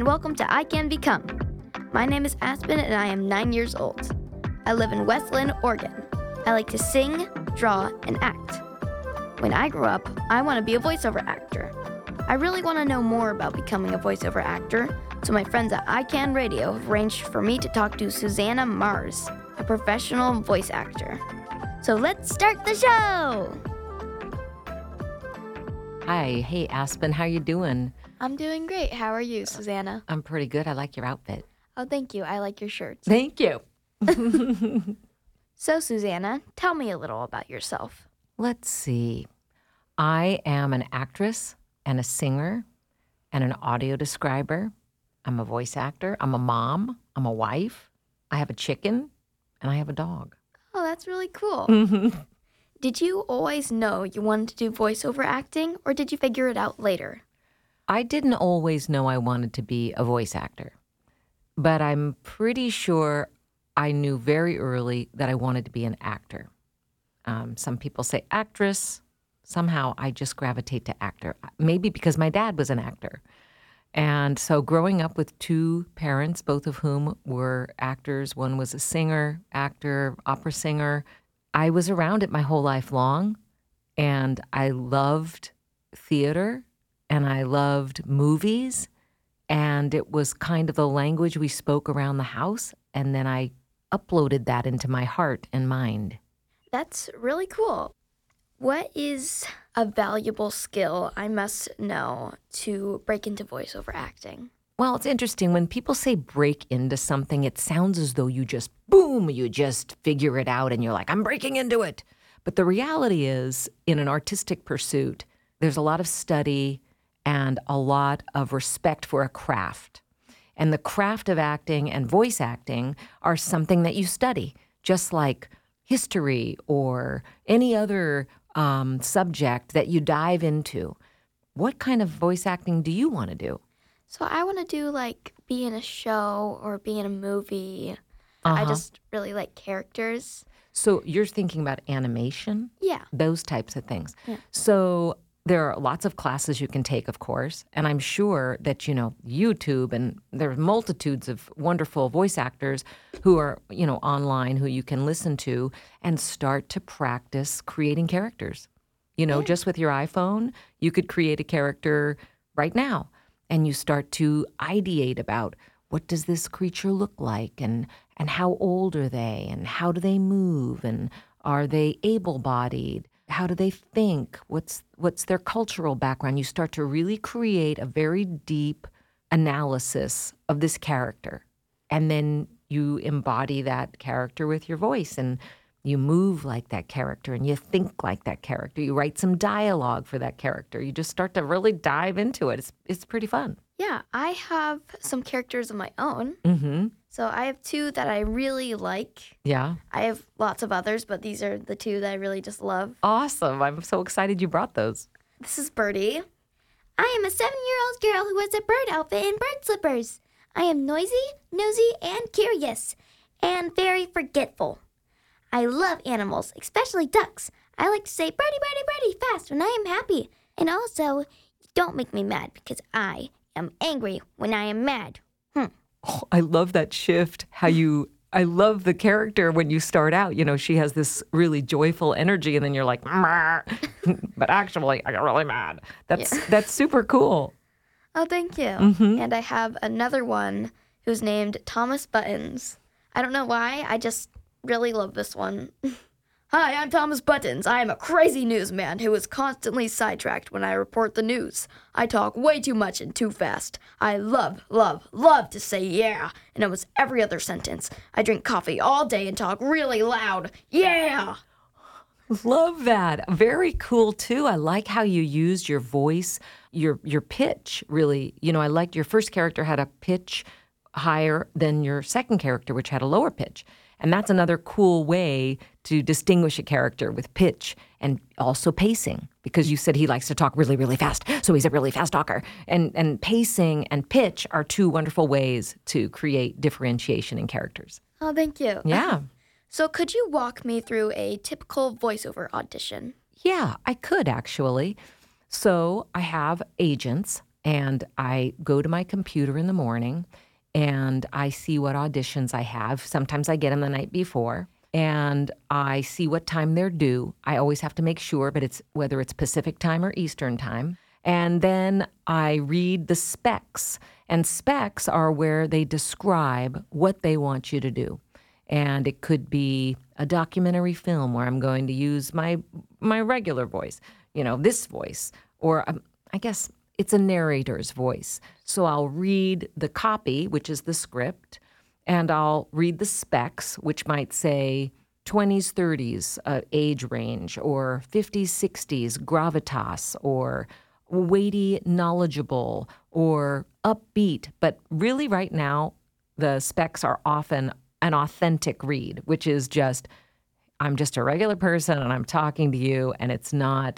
and welcome to I Can Become. My name is Aspen, and I am 9 years old. I live in Westland, Oregon. I like to sing, draw, and act. When I grow up, I want to be a voiceover actor. I really want to know more about becoming a voiceover actor, so my friends at iCan Radio have arranged for me to talk to Susanna Mars, a professional voice actor. So let's start the show! Hi, hey Aspen, how you doing? I'm doing great. How are you, Susanna? I'm pretty good. I like your outfit. Oh, thank you. I like your shirt. Thank you. So, Susanna, tell me a little about yourself. Let's see. I am an actress and a singer and an audio describer. I'm a voice actor. I'm a mom. I'm a wife. I have a chicken and I have a dog. Oh, that's really cool. Mm-hmm. Did you always know you wanted to do voiceover acting, or did you figure it out later? I didn't always know I wanted to be a voice actor, but I'm pretty sure I knew very early that I wanted to be an actor. Some people say actress. Somehow I just gravitate to actor, maybe because my dad was an actor. And so growing up with two parents, both of whom were actors, one was a singer, actor, opera singer, I was around it my whole life long, and I loved theater, and I loved movies, and it was kind of the language we spoke around the house, and then I uploaded that into my heart and mind. That's really cool. What is a valuable skill I must know to break into voiceover acting? Well, it's interesting. When people say break into something, it sounds as though you just, boom, you just figure it out and you're like, I'm breaking into it. But the reality is, in an artistic pursuit, there's a lot of study and a lot of respect for a craft. And the craft of acting and voice acting are something that you study, just like history or any other subject that you dive into. What kind of voice acting do you want to do? So I want to do, be in a show or be in a movie. I just really like characters. So you're thinking about animation? Yeah. Those types of things. Yeah. So there are lots of classes you can take, of course, and I'm sure that, YouTube, and there are multitudes of wonderful voice actors who are, online, who you can listen to and start to practice creating characters. Just with your iPhone, you could create a character right now, and you start to ideate about what does this creature look like, and how old are they, and how do they move, and are they able-bodied? How do they think? What's their cultural background? You start to really create a very deep analysis of this character. And then you embody that character with your voice, and you move like that character, and you think like that character. You write some dialogue for that character. You just start to really dive into it. It's pretty fun. Yeah, I have some characters of my own. Mm-hmm. So I have two that I really like. Yeah. I have lots of others, but these are the two that I really just love. Awesome. I'm so excited you brought those. This is Birdie. I am a 7-year-old girl who has a bird outfit and bird slippers. I am noisy, nosy, and curious, and very forgetful. I love animals, especially ducks. I like to say birdie, birdie, birdie fast when I am happy. And also, don't make me mad because I am angry when I am mad. Oh, I love that shift, I love the character when you start out. She has this really joyful energy, and then you're like, but actually, I got really mad. That's super cool. Oh, thank you. Mm-hmm. And I have another one who's named Thomas Buttons. I don't know why, I just really love this one. Hi, I'm Thomas Buttons. I am a crazy newsman who is constantly sidetracked when I report the news. I talk way too much and too fast. I love to say yeah in almost every other sentence. I drink coffee all day and talk really loud. Yeah! Love that. Very cool, too. I like how you used your voice, your pitch, really. I liked your first character had a pitch higher than your second character, which had a lower pitch. And that's another cool way to distinguish a character, with pitch and also pacing, because you said he likes to talk really, really fast, so he's a really fast talker. And pacing and pitch are two wonderful ways to create differentiation in characters. Oh, thank you. Yeah. So could you walk me through a typical voiceover audition? Yeah, I could actually. So I have agents and I go to my computer in the morning and I see what auditions I have. Sometimes I get them the night before, and I see what time they're due. I always have to make sure, but it's whether it's Pacific time or Eastern time. And then I read the specs, and specs are where they describe what they want you to do. And it could be a documentary film where I'm going to use my regular voice, this voice, or I guess it's a narrator's voice. So I'll read the copy, which is the script, and I'll read the specs, which might say 20s, 30s age range, or 50s, 60s gravitas, or weighty, knowledgeable, or upbeat. But really right now, the specs are often an authentic read, which is just, I'm just a regular person and I'm talking to you, and it's not,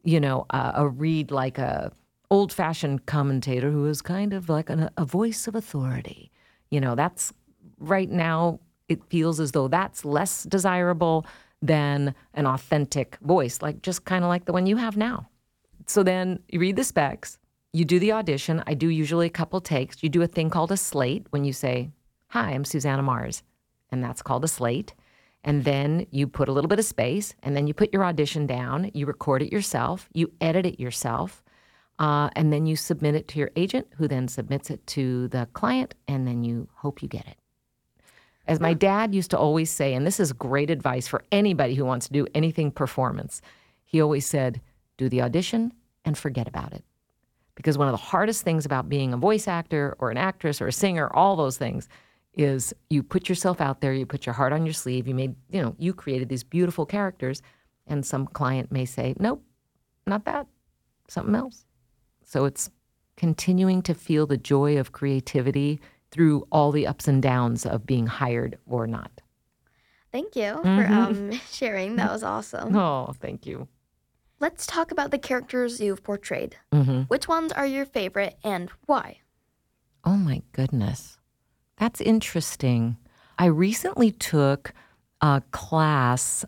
a read like a old-fashioned commentator who is kind of like a voice of authority. That's right now, it feels as though that's less desirable than an authentic voice, like just kind of like the one you have now. So then you read the specs, you do the audition. I do usually a couple takes. You do a thing called a slate when you say, "Hi, I'm Susanna Mars," and that's called a slate. And then you put a little bit of space, and then you put your audition down. You record it yourself. You edit it yourself. And then you submit it to your agent, who then submits it to the client, and then you hope you get it. As my dad used to always say, and this is great advice for anybody who wants to do anything performance, he always said, do the audition and forget about it. Because one of the hardest things about being a voice actor or an actress or a singer, all those things, is you put yourself out there, you put your heart on your sleeve, you created these beautiful characters, and some client may say, nope, not that, something else. So it's continuing to feel the joy of creativity through all the ups and downs of being hired or not. Thank you for sharing. That was awesome. Oh, thank you. Let's talk about the characters you've portrayed. Mm-hmm. Which ones are your favorite and why? Oh, my goodness. That's interesting. I recently took a class,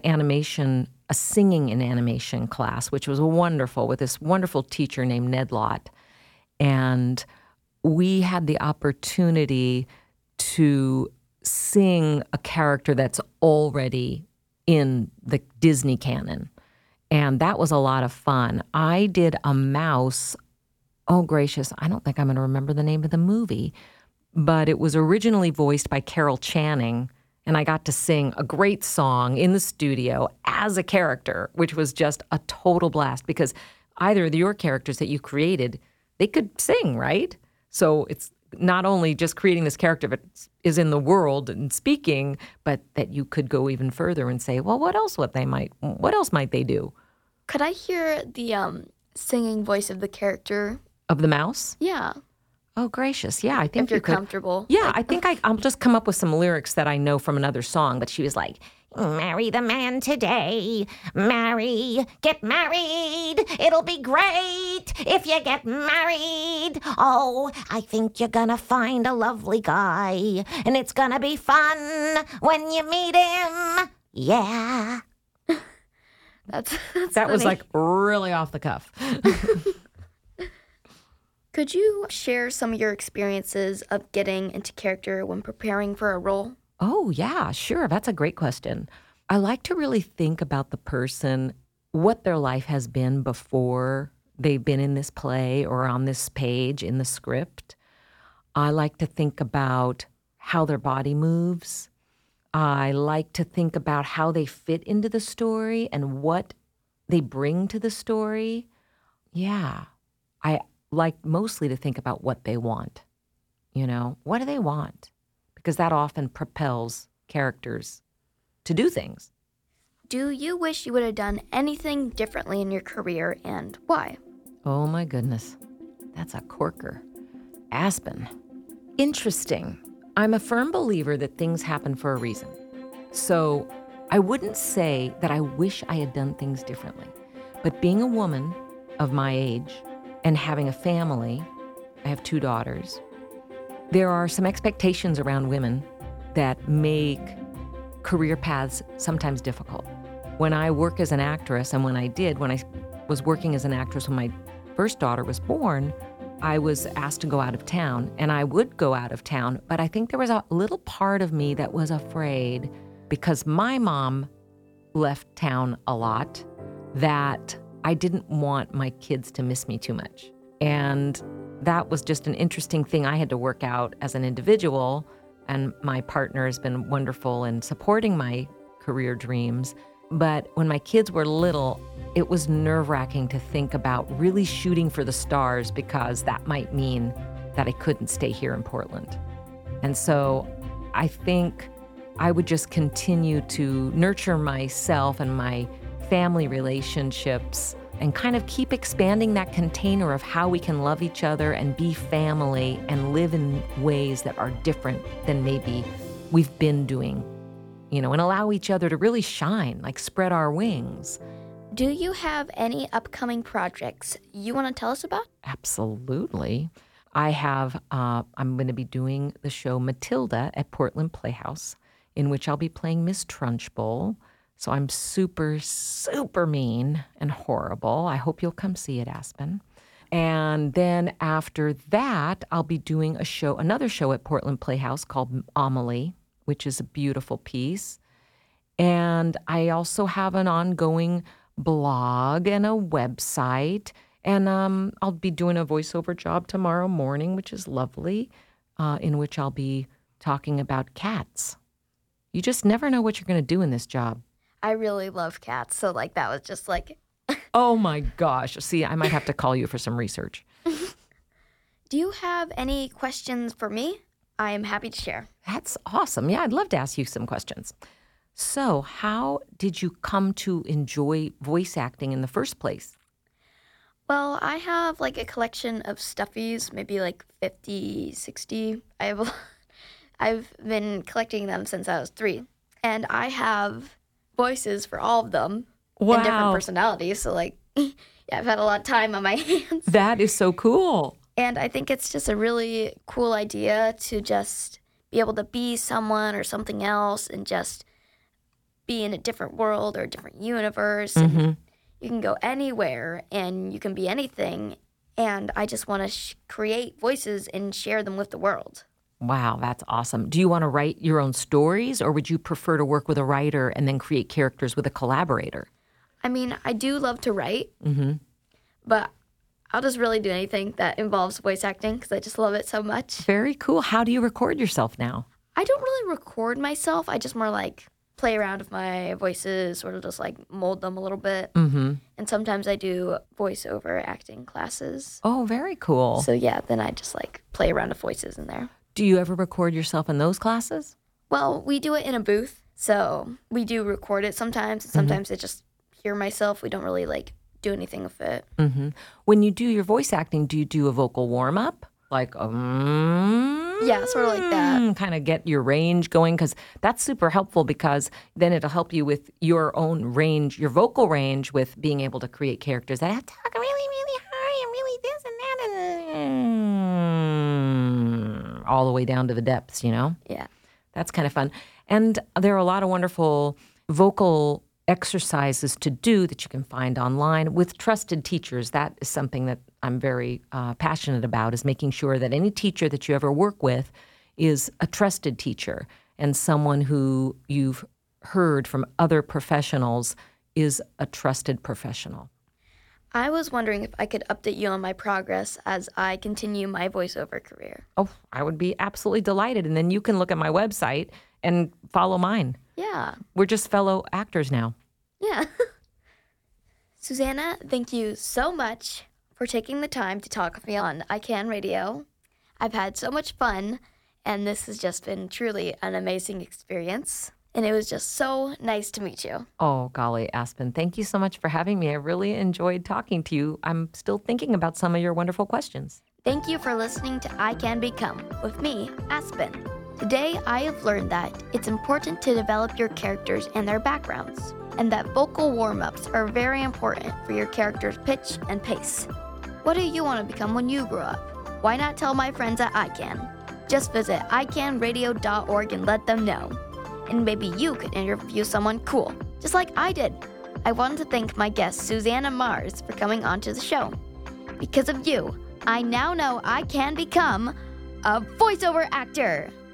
a singing and animation class, which was wonderful, with this wonderful teacher named Ned Lott. And we had the opportunity to sing a character that's already in the Disney canon. And that was a lot of fun. I did a mouse. Oh, gracious. I don't think I'm going to remember the name of the movie. But it was originally voiced by Carol Channing. And I got to sing a great song in the studio as a character, which was just a total blast, because either of your characters that you created, they could sing, right? So it's not only just creating this character that is in the world and speaking, but that you could go even further and say, well, what else might they do? Could I hear the singing voice of the character? Of the mouse? Yeah. Oh, gracious. Yeah, I think if you're comfortable. Yeah, I think I'll just come up with some lyrics that I know from another song. But she was like, marry the man today. Get married. It'll be great if you get married. Oh, I think you're gonna find a lovely guy. And it's gonna be fun when you meet him. Yeah. That's that funny. Was like really off the cuff. Could you share some of your experiences of getting into character when preparing for a role? Oh, yeah, sure. That's a great question. I like to really think about the person, what their life has been before they've been in this play or on this page in the script. I like to think about how their body moves. I like to think about how they fit into the story and what they bring to the story. Yeah, I like mostly to think about what they want. What do they want? Because that often propels characters to do things. Do you wish you would have done anything differently in your career, and why? Oh my goodness, that's a corker. Aspen. Interesting. I'm a firm believer that things happen for a reason. So I wouldn't say that I wish I had done things differently. But being a woman of my age and having a family, I have 2 daughters, there are some expectations around women that make career paths sometimes difficult. When I work as an actress, and when I was working as an actress when my first daughter was born, I was asked to go out of town, and I would go out of town, but I think there was a little part of me that was afraid because my mom left town a lot that I didn't want my kids to miss me too much. And that was just an interesting thing I had to work out as an individual, and my partner has been wonderful in supporting my career dreams. But when my kids were little, it was nerve-wracking to think about really shooting for the stars because that might mean that I couldn't stay here in Portland. And so I think I would just continue to nurture myself and my family relationships and kind of keep expanding that container of how we can love each other and be family and live in ways that are different than maybe we've been doing, and allow each other to really shine, like spread our wings. Do you have any upcoming projects you want to tell us about? Absolutely. I'm going to be doing the show Matilda at Portland Playhouse, in which I'll be playing Miss Trunchbull. So I'm super, super mean and horrible. I hope you'll come see it, Aspen. And then after that, I'll be doing another show at Portland Playhouse called Amelie, which is a beautiful piece. And I also have an ongoing blog and a website. And I'll be doing a voiceover job tomorrow morning, which is lovely, in which I'll be talking about cats. You just never know what you're going to do in this job. I really love cats, so that was just Oh my gosh. See, I might have to call you for some research. Do you have any questions for me? I am happy to share. That's awesome. Yeah, I'd love to ask you some questions. So, how did you come to enjoy voice acting in the first place? Well, I have a collection of stuffies, maybe 50, 60. I've been collecting them since I was 3. And I have voices for all of them. Wow. And different personalities. So yeah, I've had a lot of time on my hands. That is so cool. And I think it's just a really cool idea to just be able to be someone or something else and just be in a different world or a different universe. Mm-hmm. And you can go anywhere and you can be anything. And I just want to create voices and share them with the world. Wow, that's awesome. Do you want to write your own stories, or would you prefer to work with a writer and then create characters with a collaborator? I mean, I do love to write, Mm-hmm. but I'll just really do anything that involves voice acting because I just love it so much. Very cool. How do you record yourself now? I don't really record myself. I just more play around with my voices, sort of just mold them a little bit. Mm-hmm. And sometimes I do voiceover acting classes. Oh, very cool. So yeah, then I just play around with voices in there. Do you ever record yourself in those classes? Well, we do it in a booth. So we do record it sometimes. And sometimes I just hear myself. We don't really do anything with it. Mm-hmm. When you do your voice acting, do you do a vocal warm-up? Yeah, sort of like that. Kind of get your range going, because that's super helpful, because then it'll help you with your own range, your vocal range, with being able to create characters that have to talk really, really high and really this and that, and all the way down to the depths, Yeah. That's kind of fun. And there are a lot of wonderful vocal exercises to do that you can find online with trusted teachers. That is something that I'm very passionate about, is making sure that any teacher that you ever work with is a trusted teacher and someone who you've heard from other professionals is a trusted professional. I was wondering if I could update you on my progress as I continue my voiceover career. Oh, I would be absolutely delighted. And then you can look at my website and follow mine. Yeah. We're just fellow actors now. Yeah. Susanna, thank you so much for taking the time to talk with me on iCan Radio. I've had so much fun, and this has just been truly an amazing experience. And it was just so nice to meet you. Oh, golly, Aspen, thank you so much for having me. I really enjoyed talking to you. I'm still thinking about some of your wonderful questions. Thank you for listening to I Can Become with me, Aspen. Today, I have learned that it's important to develop your characters and their backgrounds, and that vocal warm-ups are very important for your character's pitch and pace. What do you want to become when you grow up? Why not tell my friends at iCan? Just visit icanradio.org and let them know. And maybe you could interview someone cool, just like I did. I wanted to thank my guest, Susanna Mars, for coming onto the show. Because of you, I now know I can become a voiceover actor.